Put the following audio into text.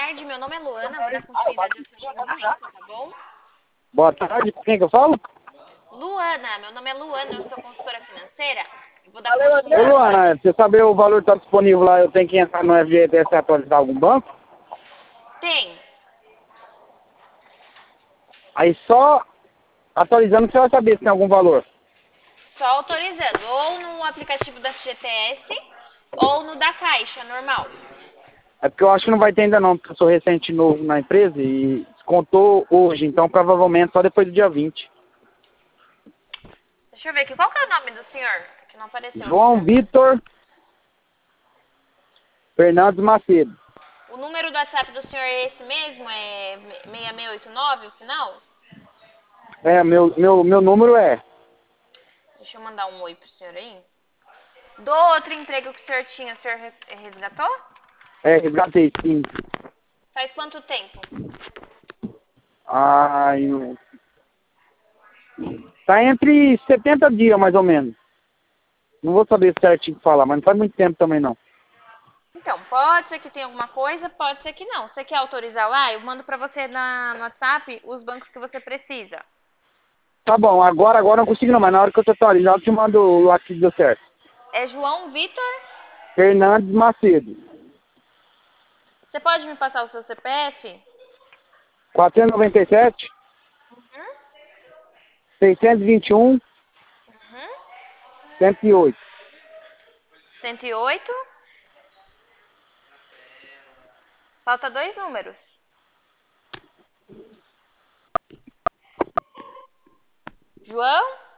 tarde, meu nome é Luana, vou dar continuidade ao seu atendimento, tá bom? Boa tarde, com quem que eu falo? Luana, meu nome é Luana, eu sou consultora financeira. Eu vou dar Ô continuidade. Luana, você saber o valor que está disponível lá, eu tenho que entrar no FGTS e atualizar algum banco? Tem. Aí só atualizando que você vai saber se tem algum valor. Só autorizando, ou no aplicativo da FGTS, ou no da Caixa, normal. É porque eu acho que não vai ter ainda não, porque eu sou recente novo na empresa e descontou hoje, então provavelmente só depois do dia 20. Deixa eu ver aqui, qual que é o nome do senhor? Que não apareceu aqui João pra mim. Vitor Fernandes Macedo. O número do WhatsApp do senhor é esse mesmo? É 6689 o final? É, meu número é. Deixa eu mandar um oi pro senhor aí. Do outro emprego que o senhor tinha, o senhor resgatou? Resgatei sim. Faz quanto tempo? Ai, tá entre 70 dias mais ou menos. Não vou saber certinho falar, mas não faz muito tempo também não. Então, pode ser que tenha alguma coisa, pode ser que não. Você quer autorizar lá? Eu mando pra você no WhatsApp os bancos que você precisa. Tá bom, agora não consigo não, mas na hora que eu tô atualizado eu te mando lá que deu certo. É João Vitor. Fernandes Macedo. Você pode me passar o seu CPF? 497, Uhum. 621, Uhum. 108. 108. Falta dois números. João?